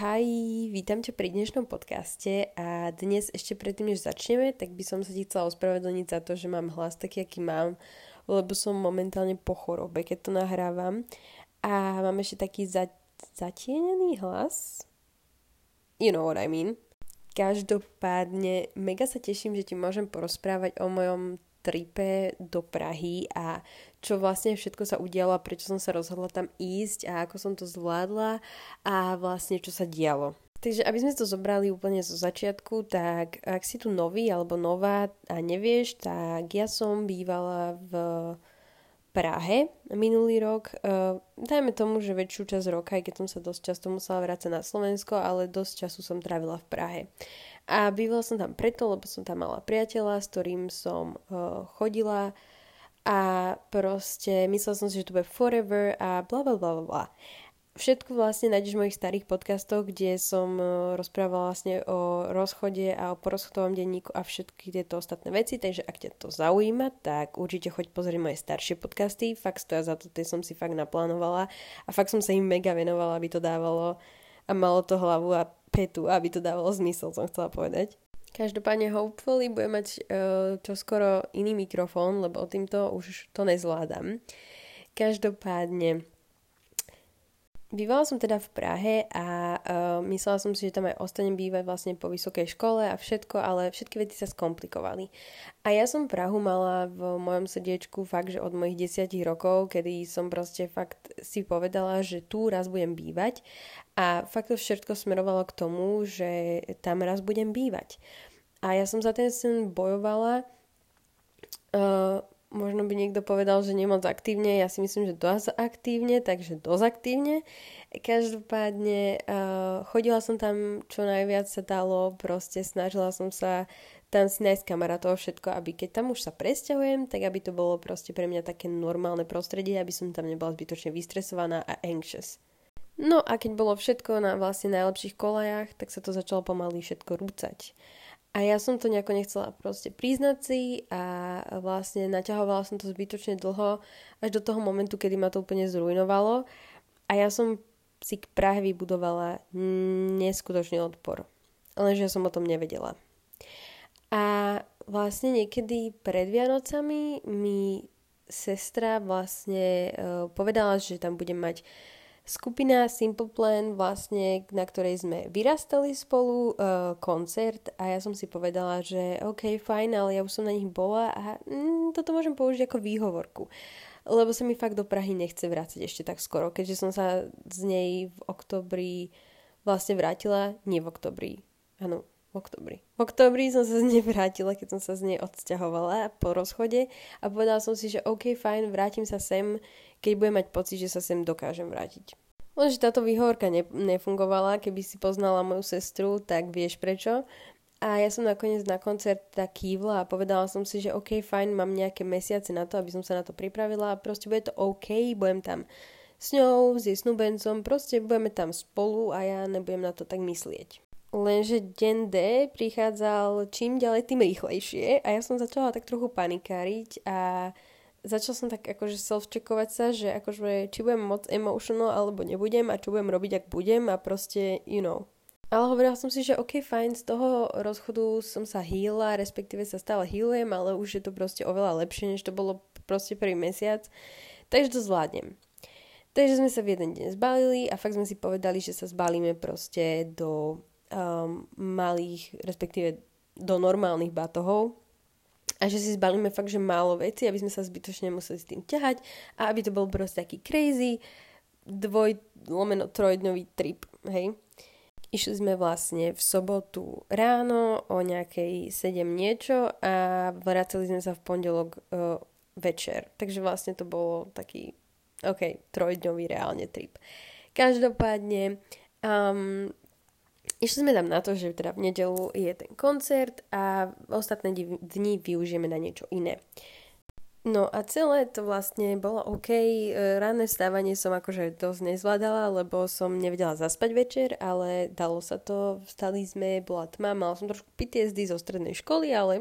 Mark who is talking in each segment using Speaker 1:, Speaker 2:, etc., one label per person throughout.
Speaker 1: Ahoj, vítam ťa pri dnešnom podcaste a dnes ešte predtým, než začneme, tak by som sa ti chcela ospravedlniť za to, že mám hlas taký, aký mám, lebo som momentálne po chorobe, keď to nahrávam a mám ešte taký zatienený hlas. You know what I mean. Každopádne mega sa teším, že ti môžem porozprávať o mojom tripe do Prahy a čo vlastne všetko sa udialo a prečo som sa rozhodla tam ísť a ako som to zvládla a vlastne čo sa dialo. Takže aby sme to zobrali úplne zo začiatku, tak ak si tu nový alebo nová a nevieš, tak ja som bývala v Prahe minulý rok. Dajme tomu, že väčšiu časť roka, aj keď som sa dosť často musela vrácať na Slovensko, ale dosť času som trávila v Prahe. A bývala som tam preto, lebo som tam mala priateľa, s ktorým som chodila a proste myslela som si, že to bude forever a bla bla bla bla. Všetko vlastne nájdeš v mojich starých podcastoch, kde som rozprávala vlastne o rozchode a o porozchodovom denníku a všetky tieto ostatné veci, takže ak ťa to zaujíma, tak určite choď pozrieť moje staršie podcasty, fakt stoja za to, tie som si fakt naplánovala a fakt som sa im mega venovala, aby to dávalo a malo to hlavu a petu, aby to dávalo zmysel, som chcela povedať. Každopádne hopefully budem mať čoskoro iný mikrofón, lebo týmto už to nezvládam. Každopádne bývala som teda v Prahe a myslela som si, že tam aj ostanem bývať vlastne po vysokej škole a všetko, ale všetky veci sa skomplikovali. A ja som Prahu mala v mojom srdiečku fakt, že od mojich 10 rokov, kedy som proste fakt si povedala, že tu raz budem bývať a fakt to všetko smerovalo k tomu, že tam raz budem bývať. A ja som za ten sen bojovala. Možno by niekto povedal, že nemoc aktívne, ja si myslím, že dosť aktívne, takže dosť aktívne. Každopádne chodila som tam čo najviac sa dalo, proste snažila som sa tam si nájsť kamarátov všetko, aby keď tam už sa presťahujem, tak aby to bolo proste pre mňa také normálne prostredie, aby som tam nebola zbytočne vystresovaná a anxious. No a keď bolo všetko na vlastne najlepších kolajách, tak sa to začalo pomaly všetko rúcať. A ja som to nejako nechcela proste priznať si a vlastne naťahovala som to zbytočne dlho až do toho momentu, kedy ma to úplne zrujnovalo a ja som si k Prahe vybudovala neskutočný odpor. Lenže ja som o tom nevedela. A vlastne niekedy pred Vianocami mi sestra vlastne povedala, že tam budem mať skupina Simple Plan, vlastne, na ktorej sme vyrastali spolu, koncert a ja som si povedala, že OK, fajn, ale ja už som na nich bola a toto môžem použiť ako výhovorku. Lebo sa mi fakt do Prahy nechce vrácať ešte tak skoro, keďže som sa z nej v októbri vlastne vrátila, nie v októbri, áno, v októbri. V októbri som sa z nej vrátila, keď som sa z nej odsťahovala po rozchode a povedala som si, že OK, fajn, vrátim sa sem, keď budem mať pocit, že sa sem dokážem vrátiť. Lenže táto výhovorka nefungovala, keby si poznala moju sestru, tak vieš prečo. A ja som nakoniec na koncert tak kývla a povedala som si, že OK, fajn, mám nejaké mesiace na to, aby som sa na to pripravila a proste bude to OK, budem tam s ňou, s jej snúbencom, proste budeme tam spolu a ja nebudem na to tak myslieť. Lenže deň D prichádzal čím ďalej, tým rýchlejšie a ja som začala tak trochu panikáriť a začala som tak akože self-checkovať sa, že akože či budem moc emotional alebo nebudem a čo budem robiť, ak budem a proste, you know. Ale hovorila som si, že OK, fajn, z toho rozchodu som sa healila, respektíve sa stále healujem, ale už je to proste oveľa lepšie, než to bolo proste prvý mesiac, takže to zvládnem. Takže sme sa v jeden deň zbalili a fakt sme si povedali, že sa zbalíme proste do malých, respektíve do normálnych batohov, a že si zbalíme fakt, že málo veci, aby sme sa zbytočne museli s tým ťahať a aby to bol proste taký crazy 2-3-dňový trip, hej. Išli sme vlastne v sobotu ráno o nejakej 7 niečo a vracali sme sa v pondelok večer. Takže vlastne to bolo taký, OK, 3-dňový reálne trip. Každopádne išli sme tam na to, že teda v nedeľu je ten koncert a ostatné dni využijeme na niečo iné. No a celé to vlastne bolo OK. Ranné vstávanie som akože dosť nezvládala, lebo som nevedela zaspať večer, ale dalo sa to. Vstali sme, bola tma, mala som trošku PTSD zo strednej školy, ale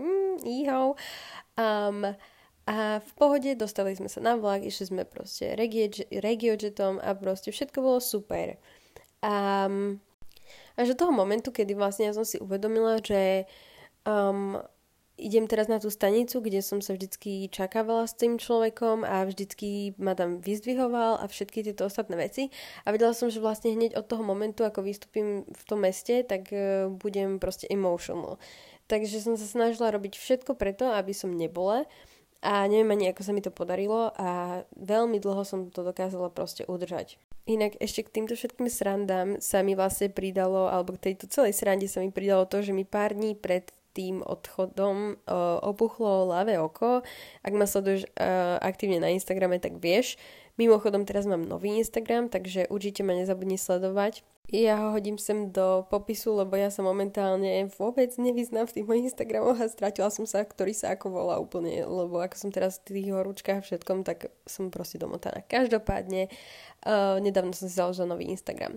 Speaker 1: a v pohode dostali sme sa na vlak, išli sme proste regiojetom a proste všetko bolo super. Až do toho momentu, kedy vlastne ja som si uvedomila, že idem teraz na tú stanicu, kde som sa vždycky čakávala s tým človekom a vždycky ma tam vyzdvihoval a všetky tieto ostatné veci. A vedela som, že vlastne hneď od toho momentu, ako vystúpim v tom meste, tak budem proste emotional. Takže som sa snažila robiť všetko preto, aby som nebola. A neviem ani, ako sa mi to podarilo a veľmi dlho som to dokázala proste udržať. Inak ešte k týmto všetkým srandám sa mi vlastne pridalo, alebo k tejto celej srande sa mi pridalo to, že mi pár dní pred tým odchodom opuchlo ľavé oko. Ak ma sleduješ aktívne na Instagrame, tak vieš. Mimochodom teraz mám nový Instagram, takže určite ma nezabudni sledovať. Ja ho hodím sem do popisu, lebo ja sa momentálne vôbec nevyznám v tých mojich Instagramoch a stratila som sa, ktorý sa ako volá úplne, lebo ako som teraz v tých horúčkach a všetkom, tak som proste domotaná. Každopádne, nedávno som si založila nový Instagram.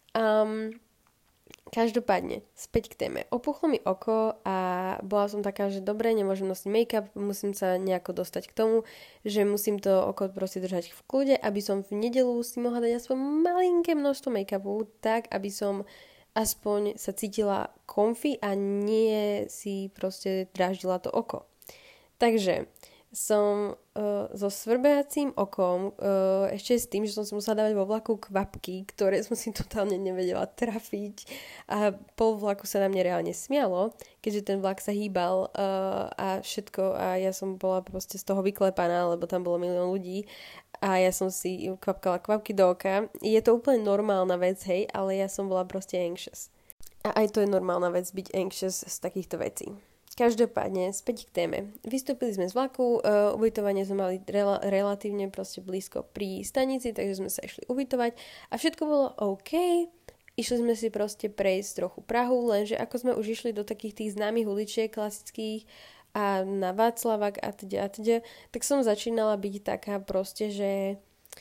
Speaker 1: Každopádne, späť k téme. Opuchlo mi oko a bola som taká, že dobre, nemôžem nosiť make-up, musím sa nejako dostať k tomu, že musím to oko proste držať v kľude, aby som v nedeľu si mohla dať aspoň malinké množstvo make-upu, tak aby som aspoň sa cítila comfy a nie si proste dráždila to oko. Takže som so svrbejacím okom, ešte s tým, že som si musela dávať vo vlaku kvapky, ktoré som si totálne nevedela trafiť a pol vlaku sa na mne reálne smialo, keďže ten vlak sa hýbal a všetko a ja som bola proste z toho vyklepaná, lebo tam bolo milión ľudí a ja som si kvapkala kvapky do oka. Je to úplne normálna vec, hej, ale ja som bola proste anxious. A aj to je normálna vec byť anxious z takýchto vecí. Každopádne, späť k téme. Vystúpili sme z vlaku, ubytovanie sme mali relatívne proste blízko pri stanici, takže sme sa išli ubytovať a všetko bolo OK. Išli sme si proste prejsť trochu Prahu, lenže ako sme už išli do takých tých známych uličiek klasických a na Václavák a teda, tak som začínala byť taká proste, že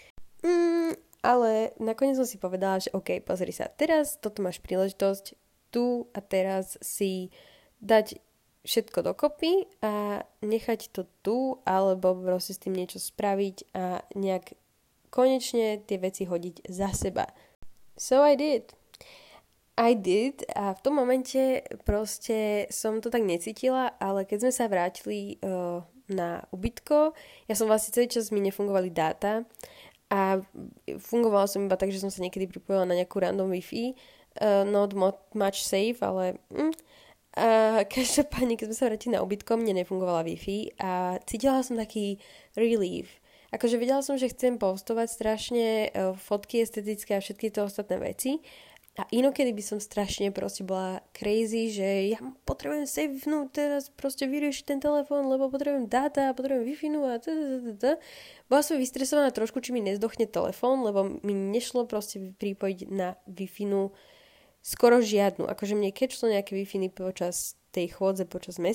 Speaker 1: ale nakoniec som si povedala, že OK, pozri sa, teraz toto máš príležitosť tu a teraz si dať všetko dokopy a nechať to tu, alebo proste s tým niečo spraviť a nejak konečne tie veci hodiť za seba. So I did a v tom momente proste som to tak necítila, ale keď sme sa vrátili na ubytko, ja som vlastne celý čas mi nefungovali dáta a fungovala som iba tak, že som sa niekedy pripojila na nejakú random Wi-Fi, not much safe, ale a každopádne, keď sme sa vrátili na ubytko, mne nefungovala Wi-Fi a cítila som taký relief. Akože vedela som, že chcem postovať strašne fotky estetické a všetky to ostatné veci. A inokedy by som strašne proste bola crazy, že ja potrebujem savenúť teraz proste vyriešiť ten telefón, lebo potrebujem dáta, potrebujem Wi-Fi a Bola som vystresovaná trošku, či mi nezdochne telefón, lebo mi nešlo proste pripojiť na Wi-Fi skoro žiadnu. Akože mne kečlo nejaké Wi-Fi počas tej chôdze,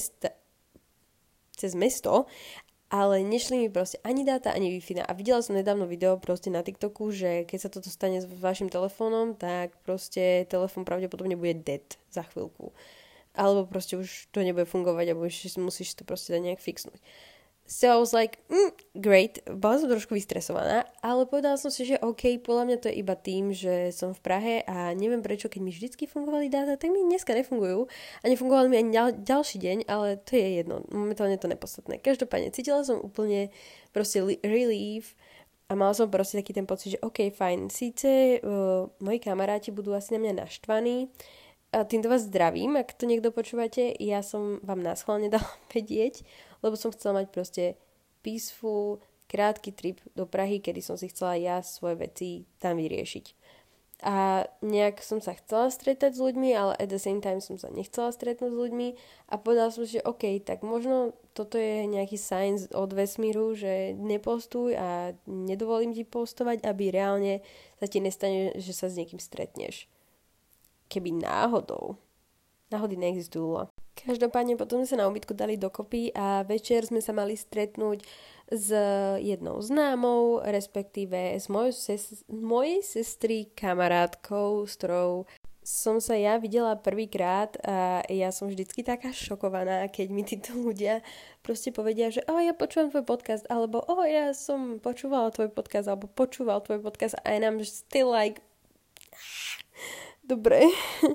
Speaker 1: cez mesto, ale nešli mi proste ani dáta, ani Wi-Fi. A videla som nedávno video proste na TikToku, že keď sa toto stane s vašim telefónom, tak proste telefón pravdepodobne bude dead za chvíľku. Alebo proste už to nebude fungovať a musíš to proste dať nejak fixnúť. So I was like, great, bola som trošku vystresovaná, ale povedala som si, že OK, podľa mňa to je iba tým, že som v Prahe a neviem prečo, keď mi vždycky fungovali dáta, tak mi dneska nefungujú a nefungovali mi ani ďalší deň, ale to je jedno, momentálne to nepodstatné. Každopádne, cítila som úplne proste relief a mala som proste taký ten pocit, že OK, fajn, síce moji kamaráti budú asi na mňa naštvaní, a týmto vás zdravím, ak to niekto počúvate, ja som vám náschválne dala vedieť, lebo som chcela mať proste peaceful, krátky trip do Prahy, kedy som si chcela ja svoje veci tam vyriešiť. A nejak som sa chcela stretať s ľuďmi, ale at the same time som sa nechcela stretnúť s ľuďmi a povedala som si, že OK, tak možno toto je nejaký sign od vesmíru, že nepostuj a nedovolím ti postovať, aby reálne sa ti nestane, že sa s niekým stretneš. Keby náhody neexistujú. Každopádne potom sme sa na ubytku dali dokopy a večer sme sa mali stretnúť s jednou známou, respektíve s mojej sestry kamarátkou, s ktorou som sa ja videla prvýkrát a ja som vždycky taká šokovaná, keď mi títo ľudia proste povedia, že ja počúvam tvoj podcast, alebo ja som počúval tvoj podcast a I'm still like Dobre.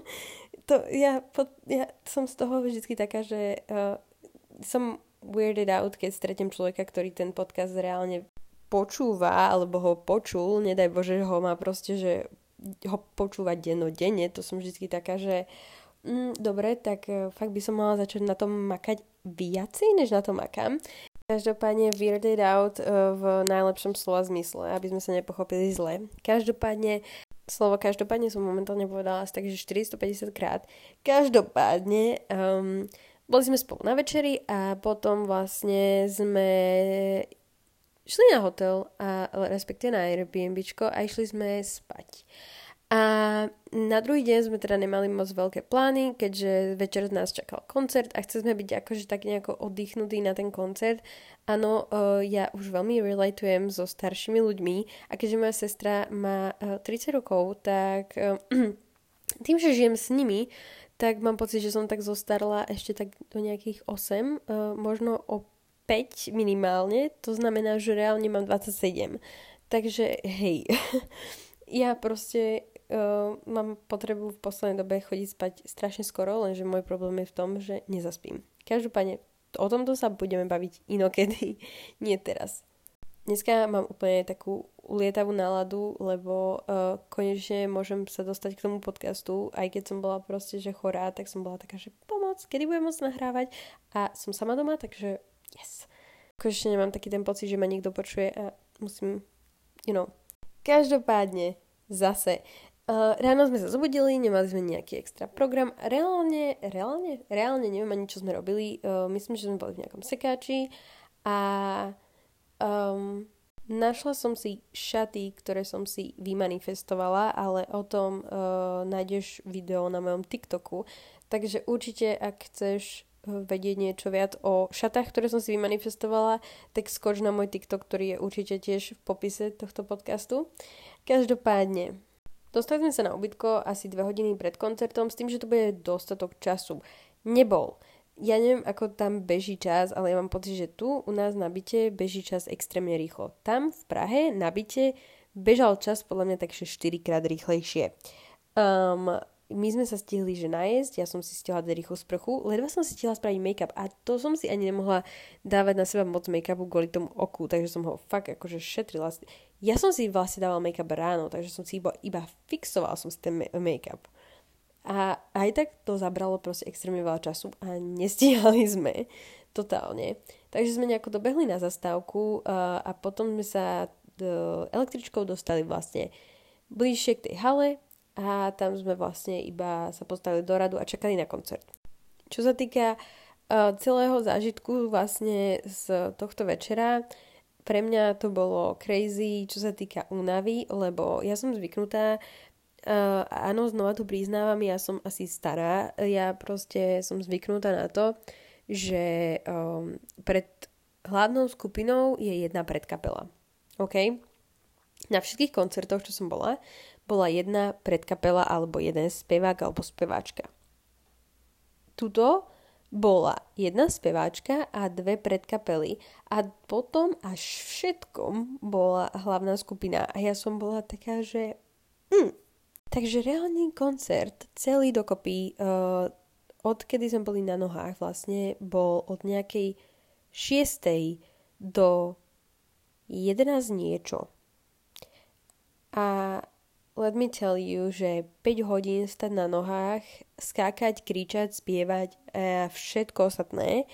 Speaker 1: Ja som z toho vždycky taká, že som weirded out, keď stretnem človeka, ktorý ten podcast reálne počúva, alebo ho počul, nedaj Bože, že ho má proste, že ho počúvať dennodenne, to som vždycky taká, že dobre, tak fakt by som mala začať na tom makať viacej, než na tom makám. Každopádne weirded out v najlepšom slova zmysle, aby sme sa nepochopili zle. Každopádne som momentálne povedala asi takže 450 krát. Každopádne boli sme spolu na večeri a potom vlastne sme šli na hotel, respektíve na Airbnbčko a išli sme spať. A na druhý deň sme teda nemali moc veľké plány, keďže večer nás čakal koncert a chceli sme byť akože tak nejako oddychnutí na ten koncert. Áno, ja už veľmi relatujem so staršími ľuďmi a keďže moja sestra má 30 rokov, tak tým, že žijem s nimi, tak mám pocit, že som tak zostarla ešte tak do nejakých 8, možno o 5 minimálne, to znamená, že reálne mám 27. Takže hej, ja proste mám potrebu v poslednej dobe chodiť spať strašne skoro, lenže môj problém je v tom, že nezaspím. Každopádne o tomto sa budeme baviť inokedy, nie teraz. Dneska mám úplne takú ulietavú náladu, lebo konečne môžem sa dostať k tomu podcastu, aj keď som bola proste, že chorá, tak som bola taká, že pomoc, kedy budem môcť nahrávať a som sama doma, takže yes. Konečne nemám taký ten pocit, že ma niekto počuje a musím, Každopádne, zase, ráno sme sa zobudili, nemali sme nejaký extra program. Reálne neviem ani, čo sme robili. Myslím, že sme boli v nejakom sekáči a našla som si šaty, ktoré som si vymanifestovala, ale o tom nájdeš video na mojom TikToku. Takže určite, ak chceš vedieť niečo viac o šatách, ktoré som si vymanifestovala, tak skoč na môj TikTok, ktorý je určite tiež v popise tohto podcastu. Každopádne, dostali sme sa na ubytko asi 2 hodiny pred koncertom s tým, že to bude dostatok času. Nebol. Ja neviem, ako tam beží čas, ale ja mám pocit, že tu u nás na byte beží čas extrémne rýchlo. Tam v Prahe na byte bežal čas podľa mňa takže 4-krát rýchlejšie. My sme sa stihli, že najesť, ja som si stihla dať rýchlu sprchu, ledva som si stihla spraviť make-up a to som si ani nemohla dávať na seba moc make-upu kvôli tomu oku, takže som ho fakt akože šetrila. Ja som si vlastne dávala make-up ráno, takže som si iba fixovala som si ten make-up. A aj tak to zabralo proste extrémne veľa času a nestíhali sme totálne. Takže sme nejako dobehli na zastávku a potom sme sa električkou dostali vlastne bližšie k tej hale a tam sme vlastne iba sa postavili do radu a čakali na koncert. Čo sa týka celého zážitku vlastne z tohto večera, pre mňa to bolo crazy, čo sa týka únavy, lebo ja som zvyknutá, áno, znova to priznávam, ja som asi stará, ja proste som zvyknutá na to, že pred hlavnou skupinou je jedna predkapela. OK? Na všetkých koncertoch, čo som bola jedna predkapela alebo jeden spevák alebo speváčka. Tuto bola jedna speváčka a 2 predkapely a potom až všetkom bola hlavná skupina a ja som bola taká, že Takže reálny koncert celý dokopy odkedy sme boli na nohách vlastne bol od nejakej 6. do 11 niečo. A let me tell you, že 5 hodín stať na nohách, skákať, kričať, spievať a všetko ostatné.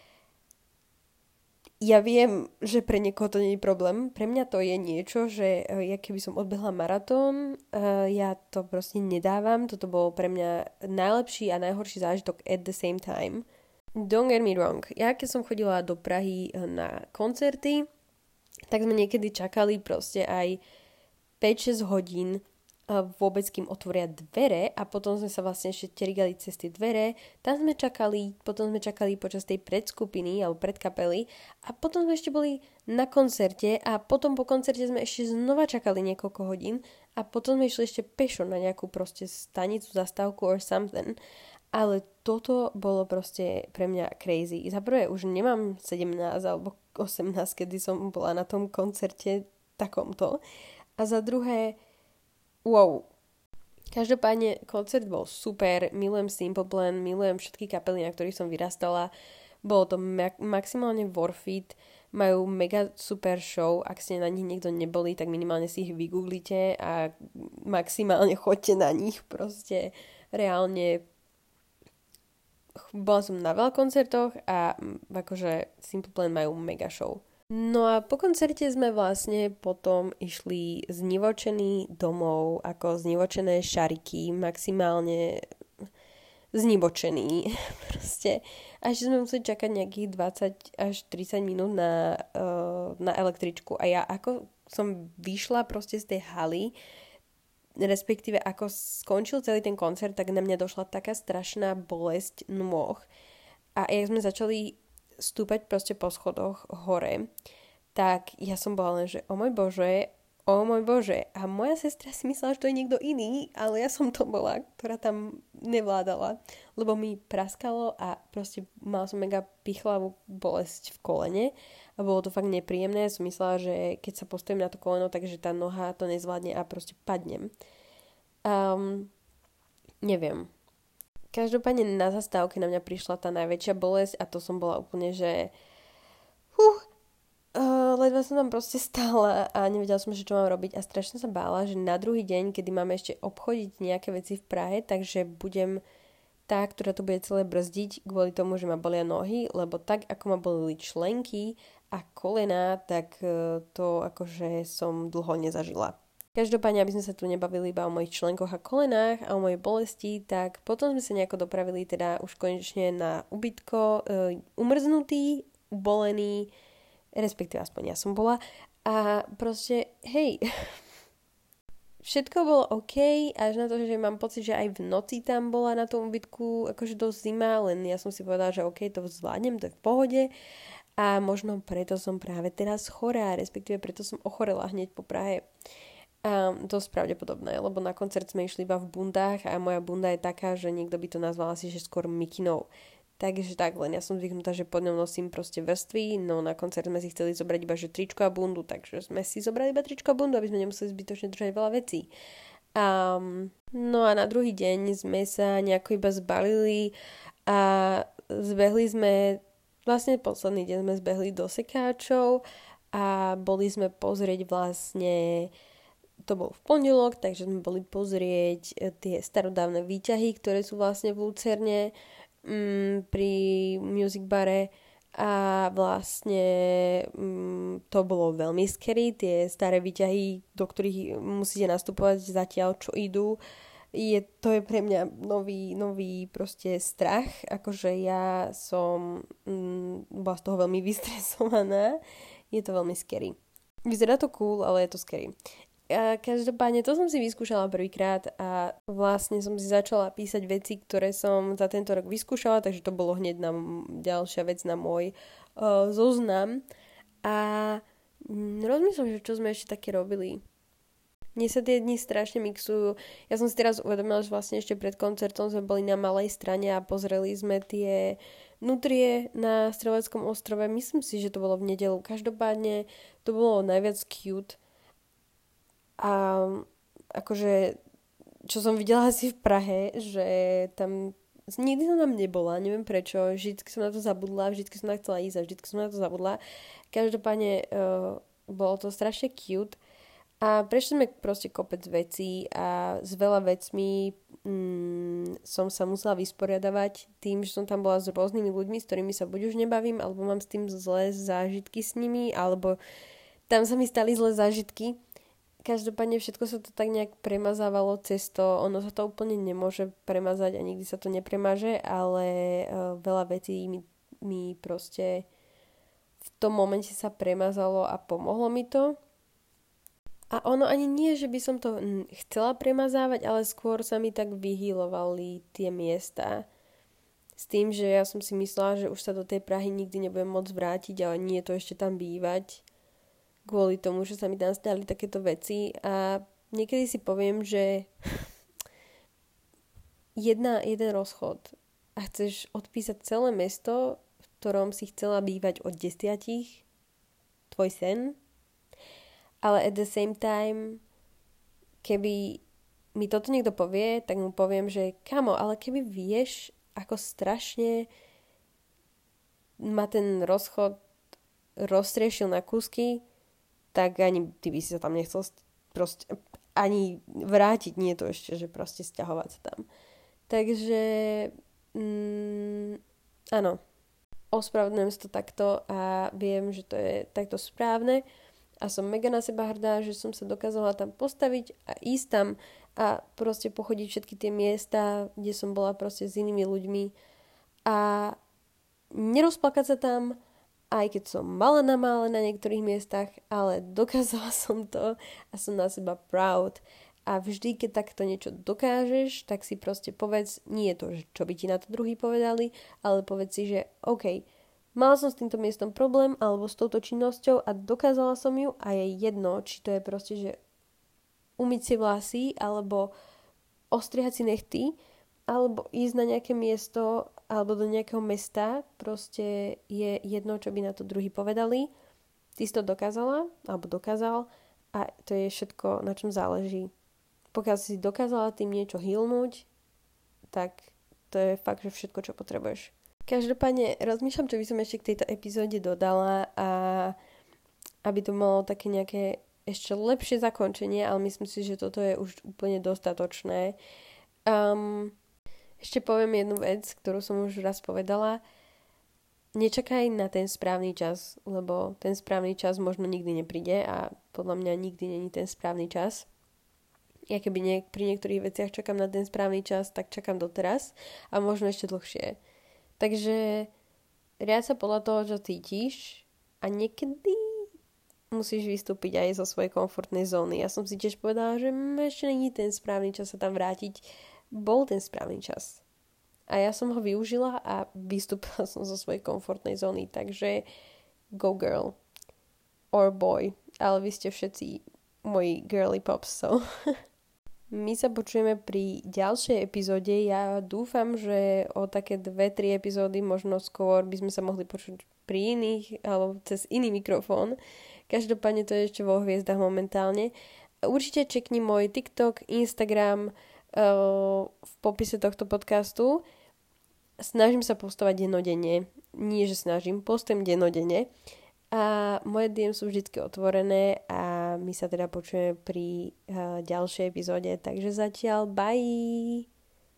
Speaker 1: Ja viem, že pre niekoho to nie je problém. Pre mňa to je niečo, že ja keby som odbehla maratón, ja to proste nedávam. Toto bol pre mňa najlepší a najhorší zážitok at the same time. Don't get me wrong. Ja keď som chodila do Prahy na koncerty, tak sme niekedy čakali proste aj 5-6 hodín vôbec, kým otvoria dvere a potom sme sa vlastne ešte terigali cez tie dvere. Tam sme čakali, potom sme čakali počas tej predskupiny alebo predkapely a potom sme ešte boli na koncerte a potom po koncerte sme ešte znova čakali niekoľko hodín a potom sme išli ešte pešo na nejakú proste stanicu, zastávku or something. Ale toto bolo proste pre mňa crazy. Za prvé už nemám 17 alebo 18, kedy som bola na tom koncerte takomto. A za druhé, wow. Každopádne koncert bol super, milujem Simple Plan, milujem všetky kapely, na ktorých som vyrastala. Bolo to maximálne worth it, majú mega super show, ak ste na nich niekto neboli, tak minimálne si ich vygooglite a maximálne choďte na nich, proste reálne bola som na veľa koncertoch a akože Simple Plan majú mega show. No a po koncerte sme vlastne potom išli znivočení domov, ako znivočené šariky, maximálne znivočení proste. A ešte sme museli čakať nejakých 20 až 30 minút na električku a ja ako som vyšla proste z tej haly, respektíve ako skončil celý ten koncert, tak na mňa došla taká strašná bolesť nôh a jak sme začali stúpať proste po schodoch hore, tak ja som bola len, že o môj Bože. A moja sestra si myslela, že to je niekto iný, ale ja som to bola, ktorá tam nevládala, lebo mi praskalo a proste mala som mega pichlavú bolesť v kolene a bolo to fakt nepríjemné. Som myslela, že keď sa postavím na to koleno, takže tá noha to nezvládne a proste padnem. Neviem. Každopádne na zastávke na mňa prišla tá najväčšia bolesť a to som bola úplne, že ledva som tam proste stála a nevedela som, že čo mám robiť a strašne sa bála, že na druhý deň, kedy máme ešte obchodiť nejaké veci v Prahe, takže budem tá, ktorá to bude celé brzdiť kvôli tomu, že ma bolia nohy, lebo tak, ako ma bolili členky a kolená, tak to akože som dlho nezažila. Každopádne, aby sme sa tu nebavili iba o mojich členkoch a kolenách a o mojej bolesti, tak potom sme sa nejako dopravili teda už konečne na ubytko, umrznutý, ubolený, respektíve aspoň ja som bola a proste, hej, všetko bolo OK, až na to, že mám pocit, že aj v noci tam bola na tom ubytku akože dosť zima, len ja som si povedala, že OK, to zvládnem, to je v pohode a možno preto som práve teraz chorá, respektíve preto som ochorela hneď po Prahe. Dosť pravdepodobné, lebo na koncert sme išli iba v bundách a moja bunda je taká, že niekto by to nazval asi, že skôr mikinou. Takže tak, len ja som zvyknutá, že pod ňou nosím proste vrstvy, no na koncert sme si chceli zobrať iba, že tričko a bundu, takže sme si zobrali iba tričko a bundu, aby sme nemuseli zbytočne držať veľa vecí. No a na druhý deň sme sa nejako iba zbalili a zbehli sme, vlastne posledný deň sme zbehli do Sekáčov a boli sme pozrieť vlastne, to bol v pondelok, takže sme boli pozrieť tie starodávne výťahy, ktoré sú vlastne v Lucerne pri Music Bare a vlastne to bolo veľmi scary, tie staré výťahy, do ktorých musíte nastupovať zatiaľ, čo idú. To je pre mňa nový proste strach, akože ja som bola z toho veľmi vystresovaná, je to veľmi scary. Vyzerá to cool, ale je to scary. A každopádne to som si vyskúšala prvýkrát a vlastne som si začala písať veci, ktoré som za tento rok vyskúšala, takže to bolo hneď ďalšia vec na môj zoznam. A rozmýšľam, že čo sme ešte také robili. Mne sa tie dni strašne mixujú. Ja som si teraz uvedomila, že vlastne ešte pred koncertom sme boli na Malej Strane a pozreli sme tie nutrie na Streleckom ostrove. Myslím si, že to bolo v nedeľu. Každopádne to bolo najviac cute. A akože, čo som videla asi v Prahe, že tam nikdy som tam nebola, neviem prečo, vždycky som na to zabudla, vždycky som tam chcela ísť a vždycky som na to zabudla. Každopádne bolo to strašne cute a prešli sme proste kopec vecí a s veľa vecmi som sa musela vysporiadavať tým, že som tam bola s rôznymi ľuďmi, s ktorými sa buď už nebavím, alebo mám s tým zlé zážitky s nimi, alebo tam sa mi stali zlé zážitky. Každopádne všetko sa to tak nejak premazávalo cez to, ono sa to úplne nemôže premazať a nikdy sa to nepremaže, ale veľa vecí mi proste v tom momente sa premazalo a pomohlo mi to. A ono ani nie, že by som to chcela premazávať, ale skôr sa mi tak vyhýlovali tie miesta. S tým, že ja som si myslela, že už sa do tej Prahy nikdy nebudem môcť vrátiť, ale nie je to ešte tam bývať. Kvôli tomu, že sa mi tam stali takéto veci a niekedy si poviem, že jeden rozchod a chceš odpísať celé mesto, v ktorom si chcela bývať od 10, tvoj sen, ale at the same time, keby mi toto niekto povie, tak mu poviem, že kamo, ale keby vieš, ako strašne ma ten rozchod roztriešil na kúsky, tak ani ty by si sa tam nechcel proste ani vrátiť, nie to ešte, že proste sťahovať sa tam. Takže áno, ospravedlňujem si to takto a viem, že to je takto správne a som mega na seba hrdá, že som sa dokázala tam postaviť a ísť tam a proste pochodiť všetky tie miesta, kde som bola proste s inými ľuďmi a nerozplakať sa tam, aj keď som mala namále na niektorých miestach, ale dokázala som to a som na seba proud. A vždy, keď takto niečo dokážeš, tak si proste povedz, nie je to, čo by ti na to druhý povedali, ale povedz si, že OK, mala som s týmto miestom problém alebo s touto činnosťou a dokázala som ju a je jedno, či to je proste, že umyť si vlasy alebo ostrihať si nechty alebo ísť na nejaké miesto alebo do nejakého mesta, proste je jedno, čo by na to druhý povedali. Ty si to dokázala alebo dokázal a to je všetko, na čom záleží. Pokiaľ si dokázala tým niečo healnúť, tak to je fakt, že všetko, čo potrebuješ. Každopádne rozmýšľam, čo by som ešte k tejto epizóde dodala a aby to malo také nejaké ešte lepšie zakončenie, ale myslím si, že toto je už úplne dostatočné. Ešte poviem jednu vec, ktorú som už raz povedala. Nečakaj na ten správny čas, lebo ten správny čas možno nikdy nepríde a podľa mňa nikdy není ten správny čas. Ja keby pri niektorých veciach čakám na ten správny čas, tak čakám doteraz a možno ešte dlhšie. Takže riaď sa podľa toho, čo cítiš a niekedy musíš vystúpiť aj zo svojej komfortnej zóny. Ja som si tiež povedala, že ešte není ten správny čas sa tam vrátiť. Bol ten správny čas. A ja som ho využila a vystúpila som zo svojej komfortnej zóny. Takže go girl. Or boy. Ale vy ste všetci moji girly pops, so... My sa počujeme pri ďalšej epizóde. Ja dúfam, že o také 2-3 epizódy, možno skôr, by sme sa mohli počuť pri iných, alebo cez iný mikrofón. Každopádne to je ešte vo hviezdach momentálne. Určite čekni môj TikTok, Instagram v popise tohto podcastu. Snažím sa postovať dennodenne. Nie, že snažím, postujem dennodenne. A moje DM sú vždy otvorené a my sa teda počujeme pri ďalšej epizóde. Takže zatiaľ bye!